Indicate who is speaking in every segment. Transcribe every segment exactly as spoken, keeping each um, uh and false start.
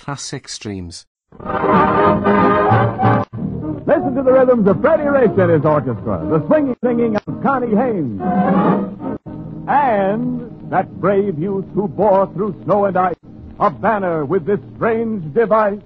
Speaker 1: classic streams.
Speaker 2: Listen to the rhythms of Freddie Rich and his orchestra, the swinging singing of Connie Haynes, and that brave youth who bore through snow and ice a banner with this strange device.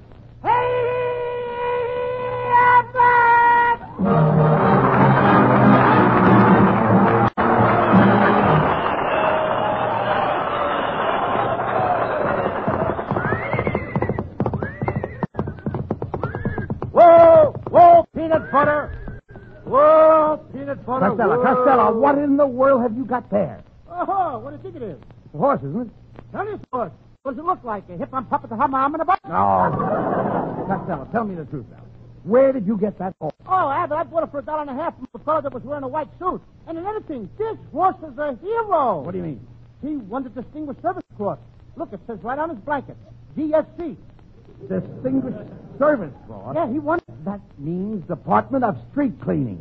Speaker 3: Whoa, whoa, peanut butter. Whoa, peanut butter.
Speaker 2: Costello,
Speaker 3: whoa.
Speaker 2: Costello, what in the world have you got there?
Speaker 3: Oh, what do you think it is?
Speaker 2: It's a horse, isn't it?
Speaker 3: Tell you, horse. What does it look like? A hip-on puppet, a hum in a butt?
Speaker 2: No. Costello, tell me the truth now. Where did you get that horse?
Speaker 3: Oh, Abbott, I bought it for a dollar and a half from a fellow that was wearing a white suit. And another thing, this horse is a hero.
Speaker 2: What do you mean?
Speaker 3: He won the Distinguished Service Cross. Look, it says right on his blanket, D S C.
Speaker 2: Distinguished Service Cross?
Speaker 3: Yeah, he won.
Speaker 2: That means Department of Street Cleaning.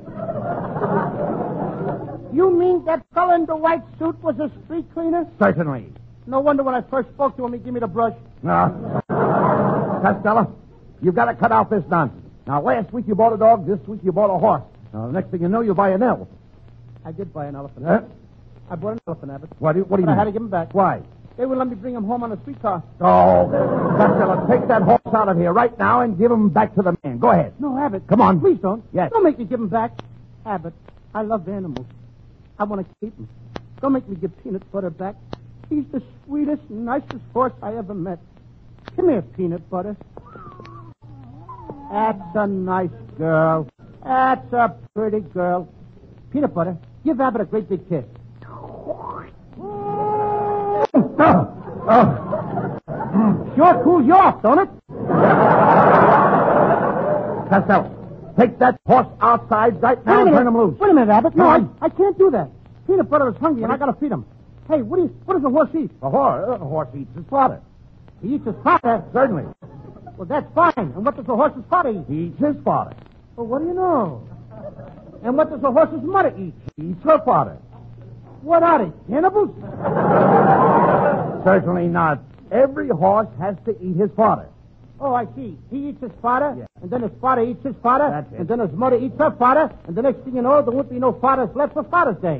Speaker 3: You mean that fellow in the white suit was a street cleaner?
Speaker 2: Certainly.
Speaker 3: No wonder when I first spoke to him, he gave me the brush.
Speaker 2: No. Costello, you've got to cut out this nonsense. Now, last week you bought a dog, this week you bought a horse. Now, the next thing you know, you buy an elephant.
Speaker 3: I did buy an elephant.
Speaker 2: Huh?
Speaker 3: I bought an elephant, Abbott.
Speaker 2: What do you, what do you
Speaker 3: But
Speaker 2: mean?
Speaker 3: I had to give him back.
Speaker 2: Why?
Speaker 3: They wouldn't let me bring him home on a streetcar.
Speaker 2: Oh, Costello, take that horse out of here right now and give him back to the man. Go ahead.
Speaker 3: No, Abbott.
Speaker 2: Come on.
Speaker 3: Please don't.
Speaker 2: Yes.
Speaker 3: Don't make me give him back. Abbott, I love animals. I want to keep him. Don't make me give Peanut Butter back. He's the sweetest, nicest horse I ever met. Come here, Peanut Butter. That's a nice girl. That's a pretty girl. Peanut Butter, give Abbott a great big kiss.
Speaker 2: Oh, oh.
Speaker 3: Sure cools you off, don't it?
Speaker 2: Costello, take that horse outside right now and turn him loose.
Speaker 3: Wait a minute, Abbott. No, I,
Speaker 2: Come on.
Speaker 3: I can't do that. Peanut Butter is hungry, and I got to feed him. Hey, what do you? What does a horse eat?
Speaker 2: A horse, a horse eats his fodder.
Speaker 3: He eats his fodder.
Speaker 2: Certainly.
Speaker 3: Well, that's fine. And what does a horse's father eat?
Speaker 2: He eats his fodder.
Speaker 3: Well, what do you know? And what does a horse's mother eat?
Speaker 2: He eats her fodder.
Speaker 3: What are they, cannibals?
Speaker 2: Certainly not. Every horse has to eat his fodder.
Speaker 3: Oh, I see. He eats his fodder,
Speaker 2: Yeah.
Speaker 3: and then his father eats his fodder,
Speaker 2: That's it.
Speaker 3: and then his mother eats her fodder, and the next thing you know, there won't be no fathers left for Father's Day.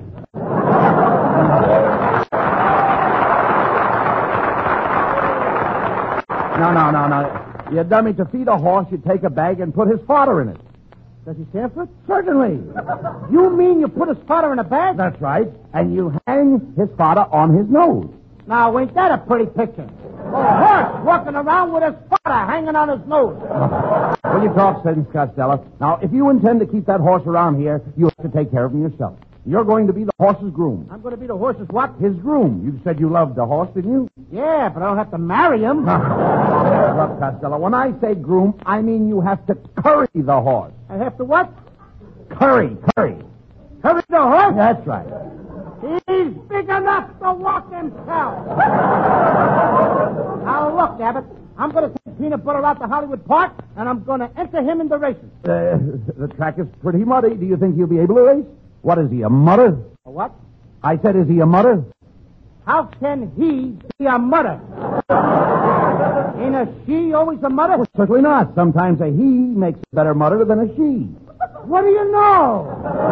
Speaker 2: No, no, no, no. You dummy, to feed a horse, you take a bag and put his fodder in it.
Speaker 3: Does he stand for it?
Speaker 2: Certainly.
Speaker 3: You mean you put his fodder in a bag?
Speaker 2: That's right. And you hang his fodder on his nose.
Speaker 3: Now, ain't that a pretty picture? A horse walking around with his fodder hanging on his nose.
Speaker 2: Well, you talk sense, Costello. Now, if you intend to keep that horse around here, you have to take care of him yourself. You're going to be the horse's groom.
Speaker 3: I'm going to be the horse's what?
Speaker 2: His groom. You said you loved the horse, didn't you?
Speaker 3: Yeah, but I don't have to marry him.
Speaker 2: Look, Costello, when I say groom, I mean you have to curry the horse.
Speaker 3: I have to what?
Speaker 2: Curry, curry.
Speaker 3: Hurry the horse?
Speaker 2: That's right.
Speaker 3: He's big enough to walk himself. Now, look, Abbott. I'm going to take Peanut Butter out to Hollywood Park, and I'm going to enter him in the races.
Speaker 2: Uh, the track is pretty muddy. Do you think he'll be able to race? What is he, a mutter?
Speaker 3: A what?
Speaker 2: I said, is he a mutter?
Speaker 3: How can he be a mother? Ain't a she always a mother?
Speaker 2: Well, certainly not. Sometimes a he makes a better mutter than a she.
Speaker 3: What do you know?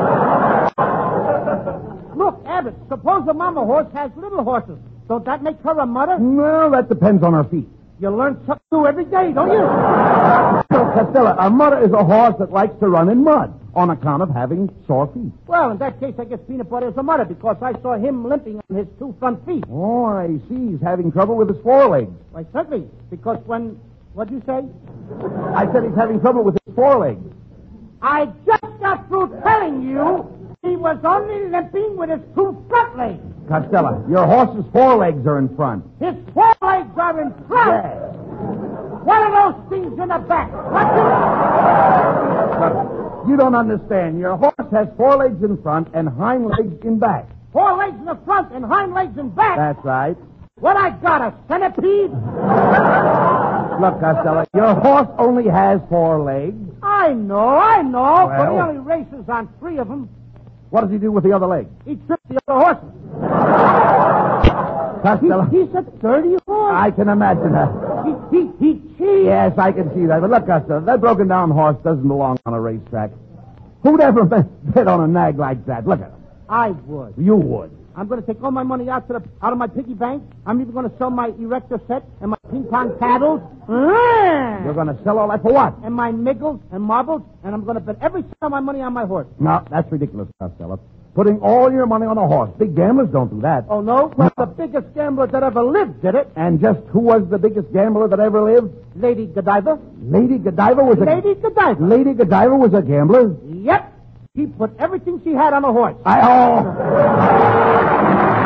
Speaker 3: Look, Abbott, suppose a mama horse has little horses. Don't that make her a mother?
Speaker 2: Well, that depends on her feet.
Speaker 3: You learn something new every day, don't you?
Speaker 2: So, Costello, a mutter is a horse that likes to run in mud on account of having sore feet.
Speaker 3: Well, in that case, I guess Peanut Butter is a mother because I saw him limping on his two front feet.
Speaker 2: Oh, I see. He's having trouble with his forelegs.
Speaker 3: Why, certainly, because when... What'd you say?
Speaker 2: I said he's having trouble with his forelegs.
Speaker 3: I just got through telling you he was only limping with his two front legs.
Speaker 2: Costello, your horse's forelegs are in front.
Speaker 3: His forelegs are in front.
Speaker 2: Yes.
Speaker 3: What are those things in the back? What
Speaker 2: Look, you don't understand. Your horse has forelegs in front and hind legs in back.
Speaker 3: Four legs in the front and hind legs in back.
Speaker 2: That's right.
Speaker 3: What I got, a centipede?
Speaker 2: Look, Costello, your horse only has four legs.
Speaker 3: I know, I know, but he
Speaker 2: Well.
Speaker 3: only races on three of them.
Speaker 2: What does he do with the other leg?
Speaker 3: He trips the other horses.
Speaker 2: Costello,
Speaker 3: He's a dirty horse.
Speaker 2: I can imagine that.
Speaker 3: He, he, he
Speaker 2: Yes, I can see that. But look, Custer, that broken-down horse doesn't belong on a racetrack. Who'd ever bet, bet on a nag like that? Look at him.
Speaker 3: I would.
Speaker 2: You would.
Speaker 3: I'm going to take all my money out to the out of my piggy bank. I'm even going to sell my erector set and my ping pong paddles.
Speaker 2: You're going to sell all that for what?
Speaker 3: And my nickels and marbles, and I'm going to bet every cent of my money on my horse.
Speaker 2: No, that's ridiculous, Costello. Putting all your money on a horse. Big gamblers don't do that.
Speaker 3: Oh, no? Well, the biggest gambler that ever lived did it.
Speaker 2: And just who was the biggest gambler that ever lived?
Speaker 3: Lady Godiva.
Speaker 2: Lady Godiva was a...
Speaker 3: Lady Godiva.
Speaker 2: Lady Godiva was a gambler?
Speaker 3: Yep. She put everything she had on a horse.
Speaker 2: I... Oh...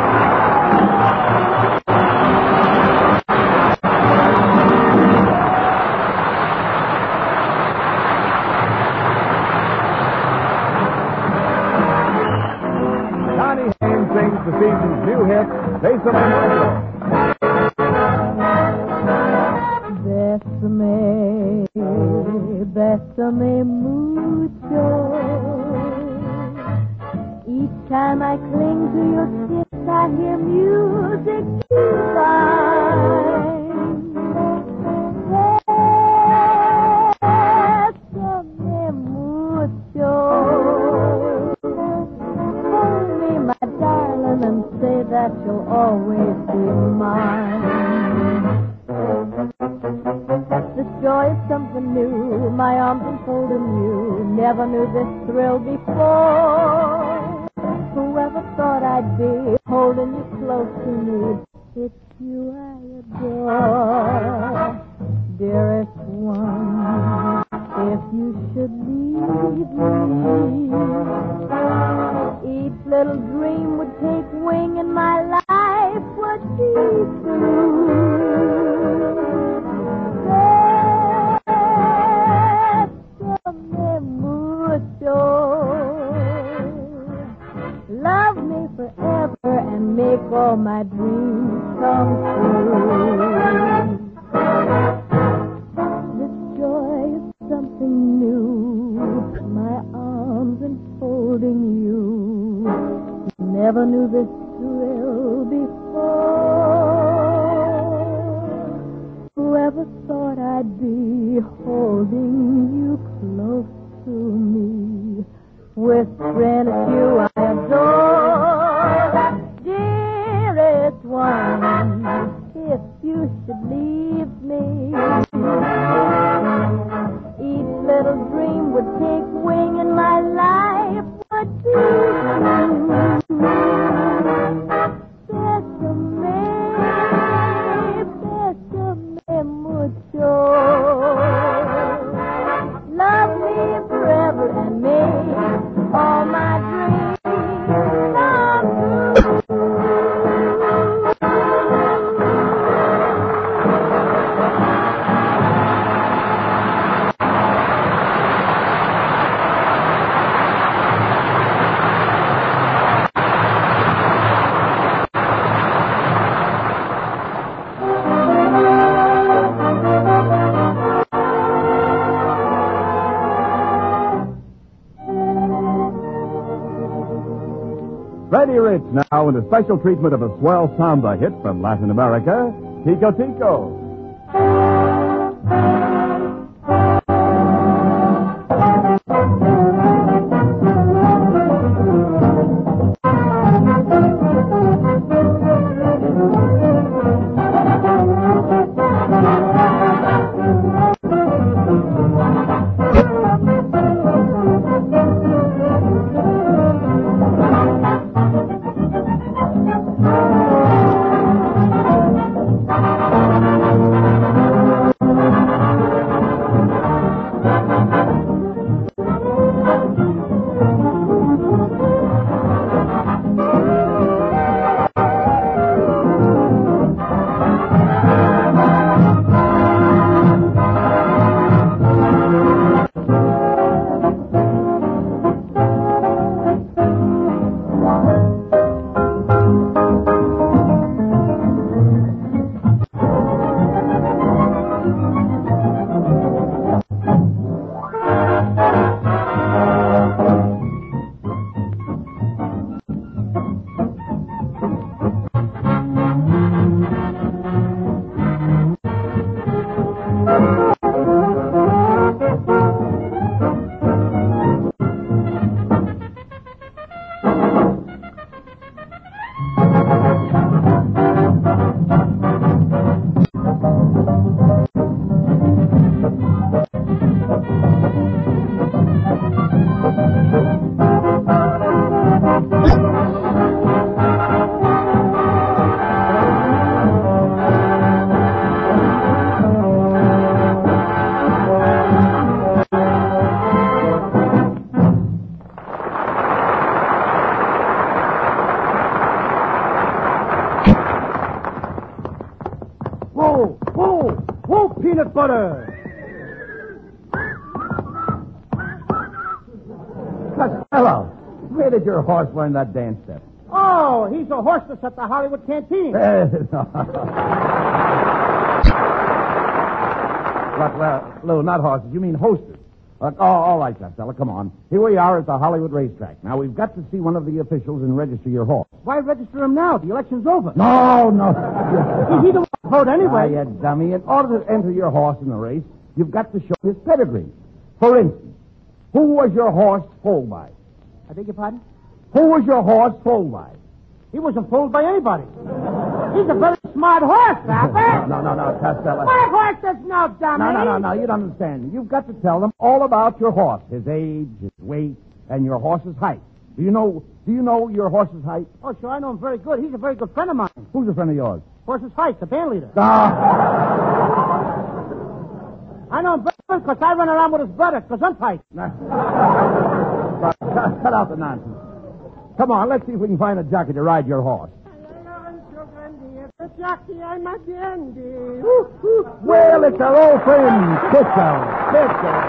Speaker 1: The season's new hit, Bésame
Speaker 4: Mucho. Bésame, bésame mucho. Each time I cling to your kiss, I hear music divine. Bésame mucho. Hold me, my darling, and say that you'll always be mine. This joy is something new, my arms enfolding you. Never knew this thrill before. Whoever thought I'd be holding you close to me? It's you I adore. Dearest one, if you should leave me, each little dream would take wing and my life would be through. Bésame mucho. Love me forever and make all my dreams come true. This joy is something new, my arms enfolding you. Never knew this thrill before. Whoever thought I'd be holding you close to me, whispering it's you I adore. Dearest one, if you should leave me, each little dream would take wing and my life would be through. Bésame, bésame mucho. Love me forever and make all my dreams come true.
Speaker 1: Freddie Rich now in a special treatment of a swell samba hit from Latin America, Tico Tico.
Speaker 3: Whoa, whoa, whoa, peanut butter.
Speaker 2: Costello, where did your horse learn that dance step?
Speaker 3: Oh, he's a hostess at the Hollywood Canteen.
Speaker 2: Look, well, Lou, not horses. You mean hostess. Look, oh, all right, Costello, come on. Here we are at the Hollywood racetrack. Now, we've got to see one of the officials and register your horse.
Speaker 3: Why register him now? The election's over.
Speaker 2: No, no.
Speaker 3: He don't vote anyway.
Speaker 2: Ah, you dummy. In order to enter your horse in the race, you've got to show his pedigree. For instance, who was your horse foaled by?
Speaker 3: I beg your pardon?
Speaker 2: Who was your horse foaled by?
Speaker 3: He wasn't fooled by anybody. He's a very smart horse, Papa.
Speaker 2: No, no, no, Costello.
Speaker 3: My horse is no dummy.
Speaker 2: No, no, no, no, you don't understand. You've got to tell them all about your horse, his age, his weight, and your horse's height. Do you know, do you know your horse's height?
Speaker 3: Oh, sure, I know him very good. He's a very good friend of mine.
Speaker 2: Who's a friend of yours?
Speaker 3: Horse's height, the band leader.
Speaker 2: Ah.
Speaker 3: I know him very good because I run around with his brother, because I'm tight.
Speaker 2: Cut, cut out the nonsense. Come on, let's see if we can find a jockey to ride your horse.
Speaker 5: The jockey, I'm a dandy.
Speaker 2: Well, it's our old friend, Kitzel. Kitzel.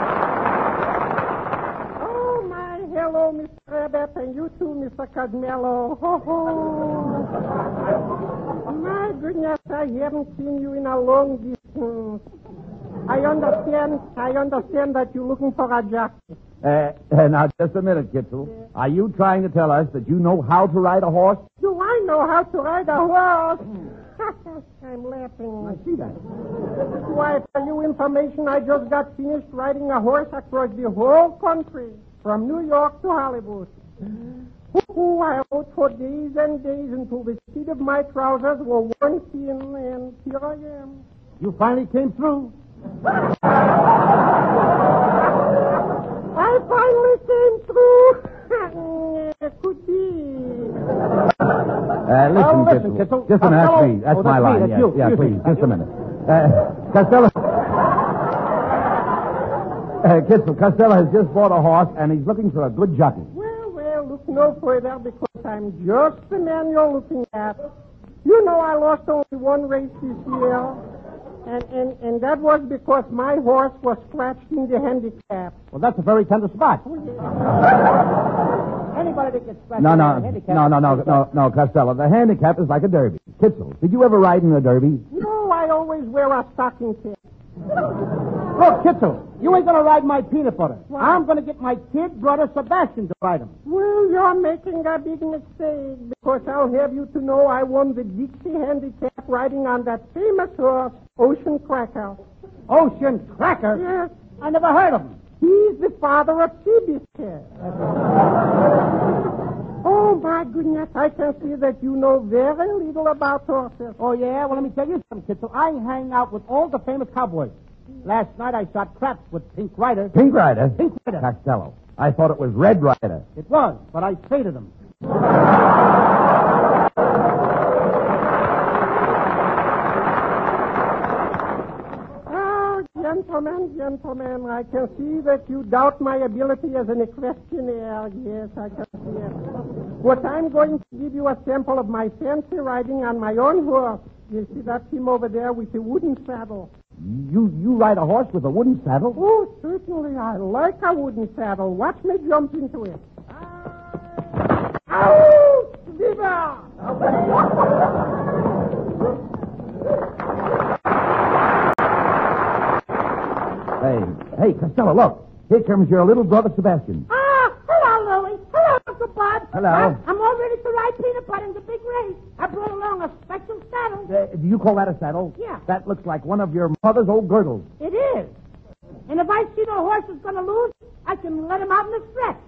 Speaker 5: Oh, my hello, Mister Rabbit, and you too, Mister Cosmello. Ho, ho. My goodness, I haven't seen you in a long distance. I understand, I understand that you're looking for a jockey.
Speaker 2: Uh, uh, now, just a minute, Kitzel. Yeah. Are you trying to tell us that you know how to ride a horse?
Speaker 5: Do I know how to ride a horse? I'm laughing.
Speaker 2: I see that.
Speaker 5: Why, for your information, I just got finished riding a horse across the whole country, from New York to Hollywood. Ooh, I rode for days and days until the seat of my trousers were worn thin, and here I am.
Speaker 3: You finally came through.
Speaker 5: I finally came through. Could be.
Speaker 2: Uh, listen,
Speaker 3: Oh, listen,
Speaker 2: Kitzel.
Speaker 3: Kitzel.
Speaker 2: Just a minute. That's
Speaker 3: Costello.
Speaker 2: me. That's
Speaker 3: Oh,
Speaker 2: my
Speaker 3: that's me.
Speaker 2: line.
Speaker 3: That's
Speaker 2: yeah,
Speaker 3: you.
Speaker 2: yeah,
Speaker 3: Excuse
Speaker 2: please.
Speaker 3: me.
Speaker 2: Just a minute. Uh, Costello. Uh, Kitzel, Costello has just bought a horse, and he's looking for a good jockey.
Speaker 5: Well, well, look no further because I'm just the man you're looking at. You know I lost only one race this year. And, and, and that was because my horse was scratched in the handicap.
Speaker 3: Well, that's a very tender spot.
Speaker 5: Oh, yeah.
Speaker 3: Anybody that gets scratched
Speaker 2: No,
Speaker 3: in
Speaker 2: no,
Speaker 3: the handicap...
Speaker 2: no, no, no, no, no, Costello. The handicap is like a derby. Kitzel, did you ever ride in a derby?
Speaker 5: No, I always wear a stocking cap.
Speaker 3: Look, Kitzel, you ain't going to ride my peanut butter.
Speaker 5: Why?
Speaker 3: I'm going to get my kid brother Sebastian to ride him.
Speaker 5: Well, you're making a big mistake because I'll have you to know I won the Dixie Handicap riding on that famous horse, Ocean Cracker.
Speaker 3: Ocean Cracker?
Speaker 5: Yes,
Speaker 3: I never heard of him.
Speaker 5: he's the father of Seabiscuit. Oh, my goodness, I can see that you know very little about horses.
Speaker 3: Oh, yeah? Well, let me tell you something, Kitzel. I hang out with all the famous cowboys. Last night I shot craps with Pink Rider.
Speaker 2: Pink Rider?
Speaker 3: Pink Rider.
Speaker 2: Costello. I thought it was Red Rider.
Speaker 3: It was, but I faded him.
Speaker 5: Oh, gentlemen, gentlemen, I can see that you doubt my ability as an equestrian. Yes, I can see it. But I'm going to give you a sample of my fancy riding on my own horse. You see that him over there with the wooden saddle?
Speaker 2: You you ride a horse with a wooden saddle?
Speaker 5: Oh, certainly. I like a wooden saddle. Watch me jump into it. Ouch! Viva!
Speaker 2: Hey, hey, Costello, look. Here comes your little brother Sebastian.
Speaker 5: Ah, hello, Louie. Hello, Uncle Bud.
Speaker 2: Hello.
Speaker 5: I'm, I'm all ready to ride Peanut Butter in the big race. I brought along a special saddle.
Speaker 2: Uh, do you call that a saddle?
Speaker 5: Yeah.
Speaker 2: That looks like one of your mother's old girdles.
Speaker 5: It is. And if I see the horse is going to lose, I can let him out in the stretch.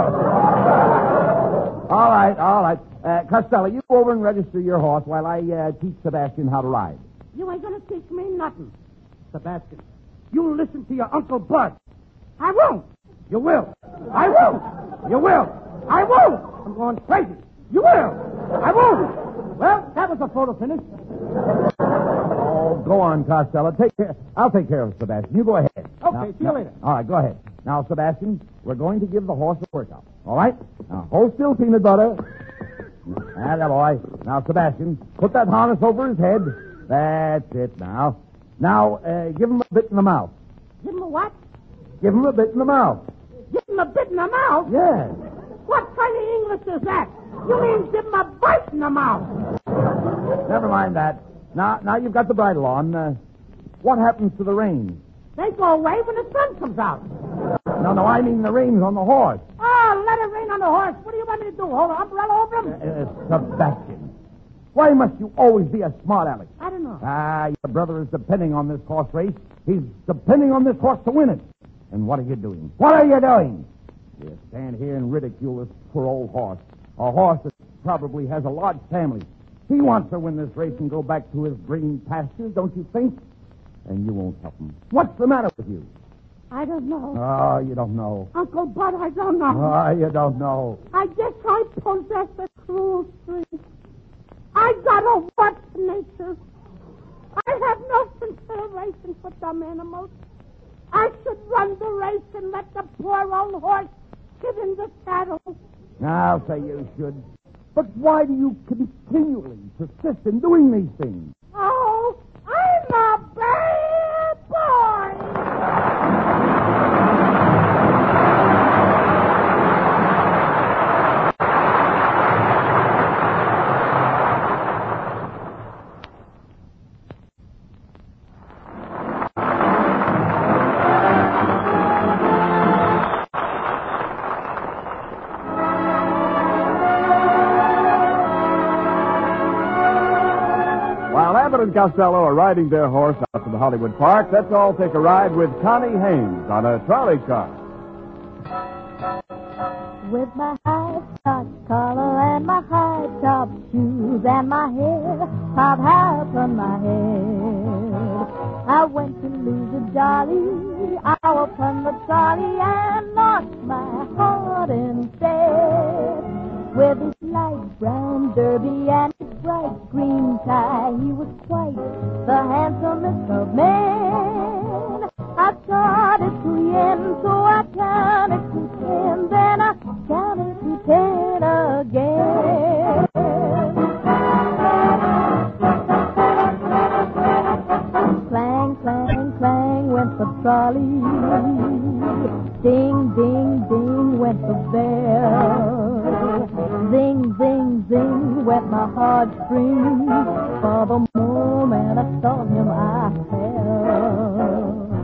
Speaker 2: all right, all right. Uh, Costello, you go over and register your horse while I uh, teach Sebastian how to ride.
Speaker 3: You ain't gonna teach me nothing. Sebastian, you listen to your Uncle Bud. I won't. You will. I won't. You will. I won't. I'm going crazy. You will. I won't. Well, that was a photo finish.
Speaker 2: Oh, go on, Costello. Take care. I'll take care of Sebastian. You go ahead.
Speaker 3: Okay,
Speaker 2: Now-
Speaker 3: see you
Speaker 2: now-
Speaker 3: later.
Speaker 2: All right, go ahead. Now, Sebastian, we're going to give the horse a workout. All right? Now, hold still, peanut butter. Atta boy. Now, Sebastian, put that harness over his head. That's it now. Now, uh, give him a bit in the mouth.
Speaker 3: Give him a what?
Speaker 2: Give him a bit in the mouth.
Speaker 3: Give him a bit in the mouth?
Speaker 2: Yes.
Speaker 3: What kind of English is that? You mean give him a bite in the mouth?
Speaker 2: Never mind that. Now, now you've got the bridle on. Uh, what happens to the reins?
Speaker 3: They go away when the sun comes out.
Speaker 2: No, no, I mean the reins on the horse.
Speaker 3: Oh, let it rain on the horse. What do you want me to do? Hold an umbrella over him?
Speaker 2: Uh, Sebastian, why must you always be a smart aleck?
Speaker 3: I don't know.
Speaker 2: Ah, your brother is depending on this horse race. He's depending on this horse to win it. And what are you doing? What are you doing? You stand here and ridicule this poor old horse. A horse that probably has a large family. He wants to win this race and go back to his green pastures, don't you think? And you won't help him. What's the matter with you?
Speaker 3: I don't know.
Speaker 2: Oh, you don't know.
Speaker 3: Uncle Bud, I don't know.
Speaker 2: Oh, you don't know.
Speaker 3: I guess I possess a cruel streak. I got a what nature. I have no consideration for dumb animals. I should run the race and let the poor old horse sit in the saddle.
Speaker 2: I'll say you should. But why do you continually persist in doing these things?
Speaker 3: Oh, I'm a bad boy.
Speaker 1: While Abbott and Costello are riding their horse out to the Hollywood Park, let's all take a ride with Connie Haynes on a trolley car.
Speaker 4: With my high starch collar and my high top shoes and my hair piled high upon my head, I went to lose a jolly hour upon the trolley and lost my heart instead. With his light brown derby and his bright green tie, he was quite the handsomest of men. I started to yen, so I counted to ten, then I counted to ten again. Clang, clang, clang went the trolley. Ding, ding, ding went the bell. Zing, zing, zing went my heartstrings. For the moment I saw him, I fell.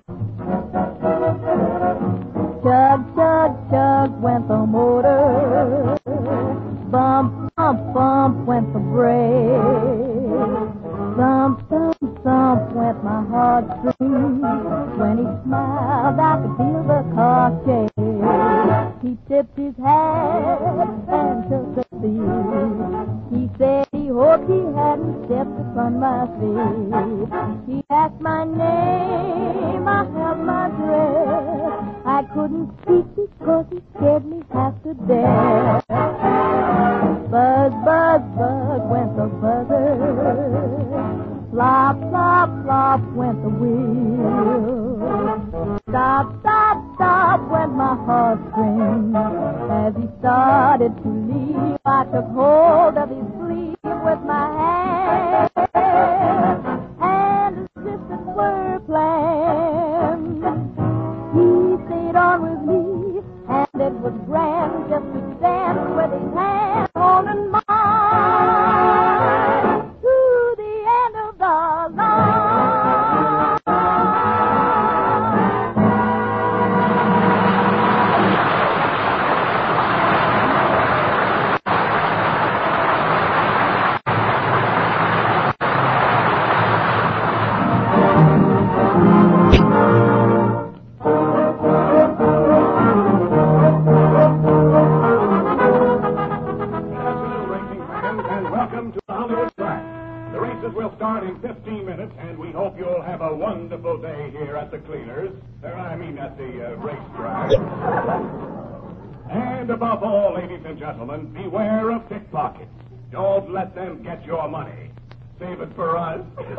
Speaker 4: Chug, chug, chug went the motor. Bump, bump, bump went the brake. Thump, thump, thump went my heartstrings. When he smiled, I could feel the car shake. He tipped his hat and took a seat. He said he hoped he hadn't stepped upon my feet. He asked my name, I held my breath. I couldn't speak because he scared me half to death. Buzz, buzz, buzz went the buzzer. Flop, flop, flop went the wheel. Stop, stop, stop went my heartstrings. As he started to leave, I took hold of his sleeve with my hand. And as if it were planned, he stayed on with me, and it was grand just to stand with his hand holding mine to the end of the line.
Speaker 6: wonderful day here at the cleaners. Uh, I mean, at the uh, racetrack. And above all, ladies and gentlemen, beware of pickpockets. Don't let them get your money. Save it for us.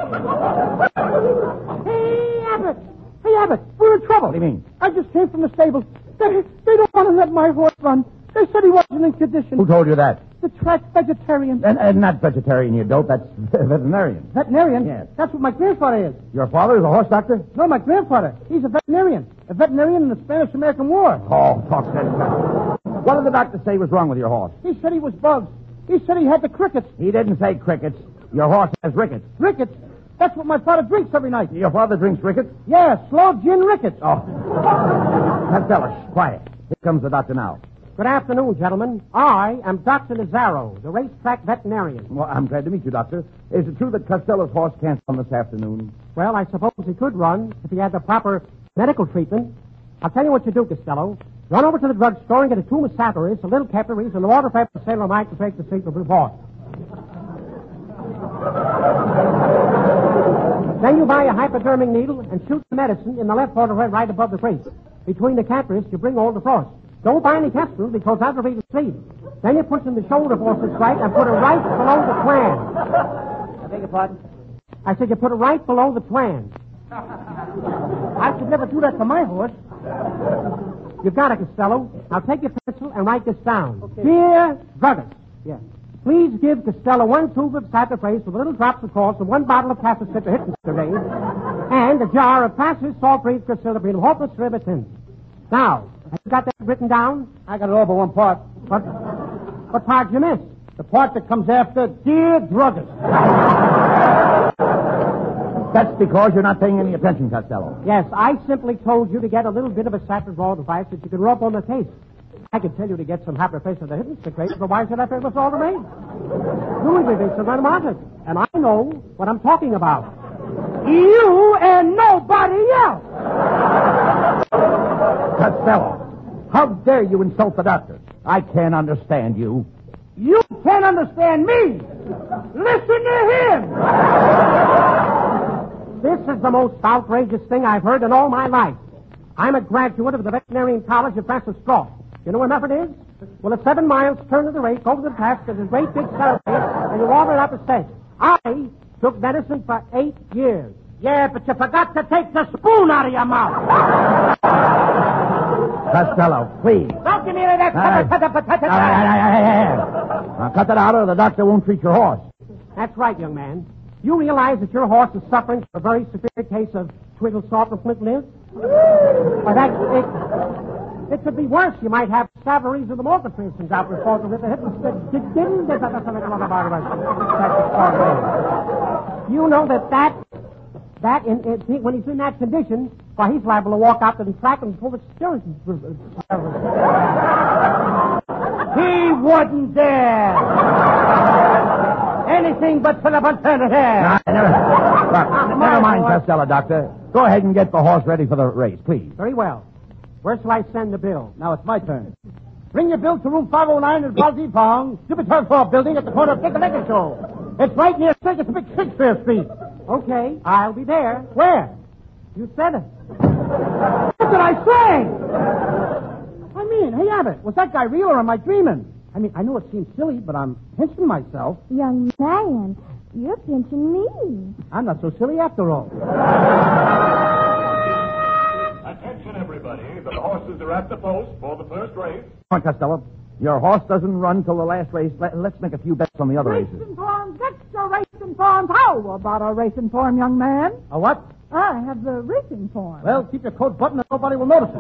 Speaker 5: Hey, Abbott! Hey, Abbott, we're in trouble.
Speaker 2: What do you mean?
Speaker 5: I just came from the stables. They, they don't want to let my horse run. They said he wasn't in condition.
Speaker 2: Who told you that?
Speaker 5: The track vegetarian.
Speaker 2: And, and not vegetarian, you dope. That's veterinarian.
Speaker 5: Veterinarian?
Speaker 2: Yes.
Speaker 5: That's what my grandfather is.
Speaker 2: Your father is a horse doctor?
Speaker 5: No, my grandfather. He's a veterinarian. A veterinarian in the Spanish-American War.
Speaker 2: Oh, talk sense. What did the doctor say was wrong with your horse?
Speaker 5: He said he was bugs. He said he had the crickets.
Speaker 2: He didn't say crickets. Your horse has rickets.
Speaker 5: Rickets? That's what my father drinks every night.
Speaker 2: Your father drinks rickets?
Speaker 5: Yeah, slow gin rickets.
Speaker 2: Oh. Costello, quiet. Here comes the doctor now.
Speaker 5: Good afternoon, gentlemen. I am Doctor Nazaro, the racetrack veterinarian.
Speaker 2: Well, I'm glad to meet you, doctor. Is it true that Costello's horse can't run this afternoon?
Speaker 5: Well, I suppose he could run if he had the proper medical treatment. I'll tell you what you do, Costello. Run over to the drugstore and get a tube of Saparis, a little capillaries, and a water pepper sailor Mike to take the seat of the horse. Then you buy a hypodermic needle and shoot the medicine in the left artery right above the crease. Between the capillaries, you bring all the frost. Don't buy any capsules because that'll be the sleep. Then you put in the shoulder forces right and put it right below the twan.
Speaker 2: I beg your pardon?
Speaker 5: I said you put it right below the twan. I could never do that to my horse. You've got it, Costello. Now take your pencil and write this down. Okay. Dear druggist. Yeah. Please give Costello one tube of sapraphrase with little drops of course and one bottle of Cassicitra and a jar of Passes salt-free Crocilabine hopeless rivetin. Now, have you got that written down?
Speaker 2: I got it all but one part.
Speaker 5: What, what part did you miss?
Speaker 2: The part that comes after Dear Druggist. That's because you're not paying any attention, Costello.
Speaker 5: Yes, I simply told you to get a little bit of a sapraphrase device that you could rub on the case. I could tell you to get some hyperface of the hidden secret, but why should I pay what's all the rage? Louis is a market, and I know what I'm talking about. You and nobody else!
Speaker 2: Costello, how dare you insult the doctor? I can't understand you.
Speaker 5: You can't understand me! Listen to him! This is the most outrageous thing I've heard in all my life. I'm a graduate of the Veterinarian College of Francis Strauss. You know where Mefford is? Well, it's seven miles, turn to the right, go to the pass, there's a great big ceremony, and you walk right up the steps. I took medicine for eight years. Yeah, but you forgot to take the spoon out of your mouth.
Speaker 2: Costello, please.
Speaker 5: Don't give me any of that.
Speaker 2: Now, cut that out or the doctor won't treat your horse.
Speaker 5: That's right, young man. You realize that your horse is suffering from a very severe case of twiggle salt and flint live? Why, that, it, it could be worse. You might have Savaries of the Morgan, for instance, out before the river hit You know that that, that in, in, when he's in that condition, why, he's liable to walk out to the track and pull the steering. He wouldn't dare. Anything but for the alternative.
Speaker 2: No, never, look, never mind, Costello, doctor. Go ahead and get the horse ready for the race, please.
Speaker 5: Very well. Where shall I send the bill?
Speaker 2: Now it's my turn. Bring your bill to room five oh nine in Baldy Pong, Jupiter Four building at the corner of Piccadilly Show. It's right near Big Shakespeare Street.
Speaker 5: Okay, I'll be there.
Speaker 2: Where?
Speaker 5: You said it.
Speaker 2: What did I say?
Speaker 5: I mean, hey, Abbott, was that guy real or am I dreaming? I mean, I know it seems silly, but I'm pinching myself.
Speaker 4: Young man, you're pinching me.
Speaker 5: I'm not so silly after all.
Speaker 6: Attention, everybody. The horses are at the post for the first race.
Speaker 2: Come on, Costello. Your horse doesn't run till the last race. Let, let's make a few bets on the other races.
Speaker 3: Racing forms, extra racing forms. How about a racing form, young man?
Speaker 5: A what?
Speaker 3: I have the racing form.
Speaker 5: Well, keep your coat buttoned and nobody will notice it.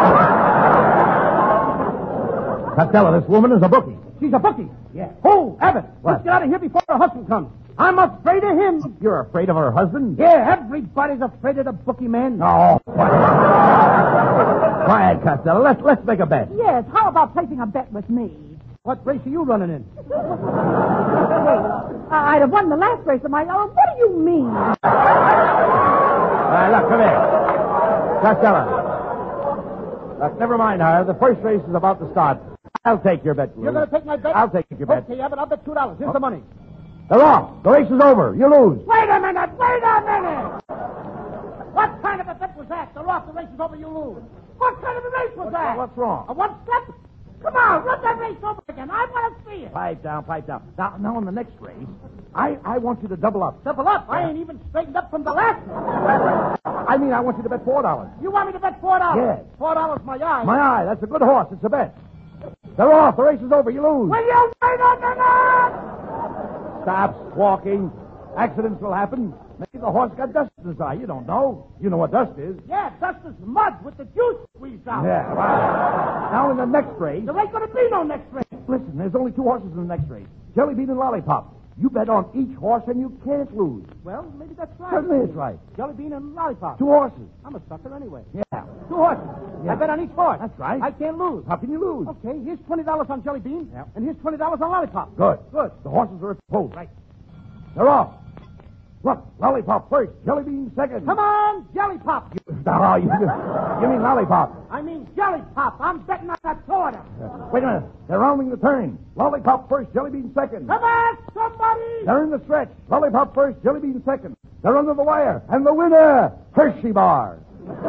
Speaker 2: Costello, this woman is a bookie.
Speaker 5: She's a bookie.
Speaker 2: Yeah.
Speaker 5: Oh, Abbott,
Speaker 2: What?
Speaker 5: let's get out of here before her husband comes. I'm afraid of him.
Speaker 2: You're afraid of her husband?
Speaker 5: Yeah, everybody's afraid of the bookie man.
Speaker 2: No. Quiet, Costello. Let's, let's make a bet.
Speaker 3: Yes, how about placing a bet with me?
Speaker 5: What race are you running in?
Speaker 3: I'd have won the last race of my own. What do you mean?
Speaker 2: All right, look, come here. Costello. Look, never mind, her. The first race is about to start. I'll take your bet, Lou.
Speaker 5: You're going to take my bet?
Speaker 2: I'll take your bet.
Speaker 5: Okay, Abbott, I'll bet two dollars. Here's the money.
Speaker 2: They're off. The race is over. You lose.
Speaker 5: Wait a minute! Wait a minute!
Speaker 2: kind of a bet was that? They're off, the race is over, you lose. What kind of a race was that?
Speaker 7: What's wrong?
Speaker 2: A one-step? Come on, run that race over again. I want to see it.
Speaker 7: Pipe down, pipe down. Now, now in the next race, I, I want you to double up.
Speaker 2: Double up? I ain't even straightened up from the last one.
Speaker 7: I mean, I want you to bet four dollars.
Speaker 2: You want me to bet four dollars?
Speaker 7: Yes.
Speaker 2: Four dollars my eye.
Speaker 7: My eye, that's a good horse. It's a bet. They're off. The race is over. You lose.
Speaker 2: Will you wait on the net?
Speaker 7: Stop squawking. Accidents will happen. Maybe the horse got dust in his eye. You don't know. You know what dust is.
Speaker 2: Yeah, dust is mud with the juice squeezed out.
Speaker 7: Yeah, right. Now in the next race.
Speaker 2: There ain't going to be no next race.
Speaker 7: Listen, there's only two horses in the next race. Jelly Bean and Lollipop. You bet on each horse and you can't lose.
Speaker 2: Well, maybe that's right.
Speaker 7: Certainly it's right.
Speaker 2: Jelly Bean and Lollipop.
Speaker 7: Two horses.
Speaker 2: I'm a sucker anyway.
Speaker 7: Yeah.
Speaker 2: Two horses.
Speaker 7: Yeah.
Speaker 2: I bet on each horse.
Speaker 7: That's right.
Speaker 2: I can't lose.
Speaker 7: How can you lose?
Speaker 2: Okay, here's twenty dollars on Jelly Bean,
Speaker 7: Yeah.
Speaker 2: and here's twenty dollars on Lollipop.
Speaker 7: Good.
Speaker 2: Good.
Speaker 7: The horses are at the post. Right. They're off. Look, Lollipop first, Jelly Bean second.
Speaker 2: Come on, Jelly Pop.
Speaker 7: No, you, you mean Lollipop.
Speaker 2: I mean Jelly Pop. I'm betting on that quarter.
Speaker 7: Uh, wait a minute. They're rounding the turn. Lollipop first, Jelly Bean second.
Speaker 2: Come on, somebody.
Speaker 7: They're in the stretch. Lollipop first, Jelly Bean second. They're under the wire. And the winner, Hershey Bar.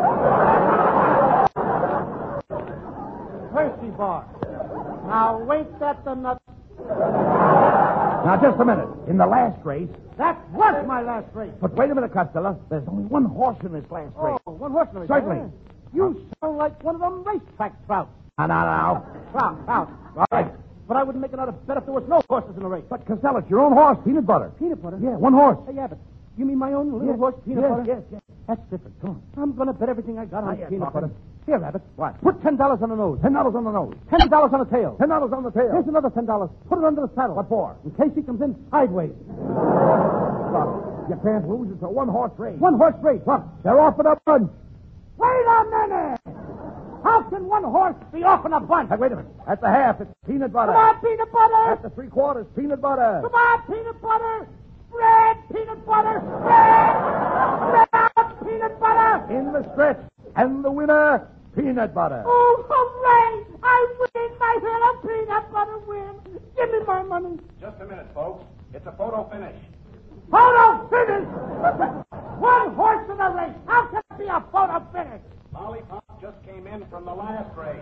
Speaker 2: Hershey Bar. Now, ain't that the nut?
Speaker 7: Now, just a minute. In the last race...
Speaker 2: That was my last race.
Speaker 7: But wait a minute, Costello. There's only one horse in this last race.
Speaker 2: Oh, one horse in the race.
Speaker 7: Certainly.
Speaker 2: Yeah. You sound like one of them racetrack trouts.
Speaker 7: Now, now, now.
Speaker 2: Trout, trout.
Speaker 7: All right.
Speaker 2: But I wouldn't make another bet if there was no horses in the race.
Speaker 7: But, Costello, it's your own horse, Peanut Butter.
Speaker 2: Peanut butter?
Speaker 7: Yeah, one horse.
Speaker 2: Hey, Abbott, you mean my own little
Speaker 7: Yes,
Speaker 2: horse, Peanut
Speaker 7: yes,
Speaker 2: butter?
Speaker 7: yes, yes.
Speaker 2: That's different. Come on. I'm going to bet everything I got on
Speaker 7: Now you're
Speaker 2: peanut
Speaker 7: talking.
Speaker 2: butter. Here, Abbott.
Speaker 7: What?
Speaker 2: Put ten dollars on the nose.
Speaker 7: Ten dollars on the nose.
Speaker 2: Ten dollars on the tail.
Speaker 7: Ten dollars on the tail.
Speaker 2: Here's another ten dollars. Put it under the saddle.
Speaker 7: What for?
Speaker 2: In case he comes in sideways.
Speaker 7: Look, you can't lose. It's a one-horse race.
Speaker 2: One horse race.
Speaker 7: Look, they're off in a bunch.
Speaker 2: Wait a minute. How can one horse be off in a bunch?
Speaker 7: Hey, wait a minute. At the half, it's peanut butter.
Speaker 2: Come on, peanut butter.
Speaker 7: At the three quarters, peanut butter.
Speaker 2: Come on, peanut butter. Spread, peanut butter. Spread. Spread out, peanut butter.
Speaker 7: In the stretch. And the winner, peanut butter.
Speaker 3: Oh, hooray! I win! My little peanut butter win. Give me my money.
Speaker 6: Just a minute, folks. It's a photo finish.
Speaker 2: Photo finish. One horse in the race. How can it be a photo finish?
Speaker 6: Lollipop just came in from the last race.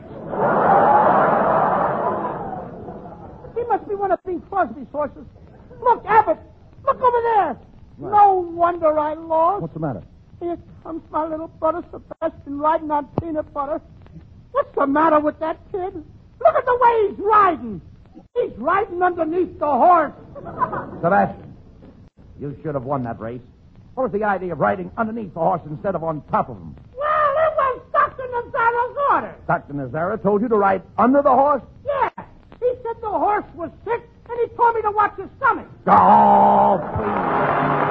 Speaker 2: He must be one of Bing Crosby's horses. Look, Abbott. Look over there.
Speaker 7: What?
Speaker 2: No wonder I lost.
Speaker 7: What's the matter?
Speaker 3: Here comes my little brother Sebastian riding on peanut butter. What's the matter with that kid? Look at the way he's riding. He's riding underneath the horse.
Speaker 7: Sebastian, you should have won that race. What was the idea of riding underneath the horse instead of on top of him?
Speaker 3: Well, it was Doctor Nazaro's order.
Speaker 7: Doctor Nazara told you to ride under the horse?
Speaker 3: Yeah. He said the horse was sick, and he told me to watch his stomach.
Speaker 7: Oh, please.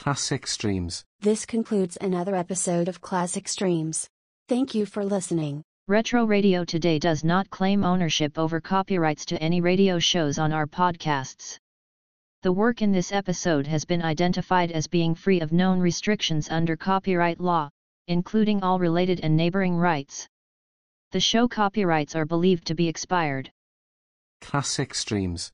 Speaker 8: Classic Streams.
Speaker 9: This concludes another episode of Classic Streams. Thank you for listening.
Speaker 10: Retro Radio Today does not claim ownership over copyrights to any radio shows on our podcasts. The work in this episode has been identified as being free of known restrictions under copyright law, including all related and neighboring rights. The show copyrights are believed to be expired.
Speaker 8: Classic Streams.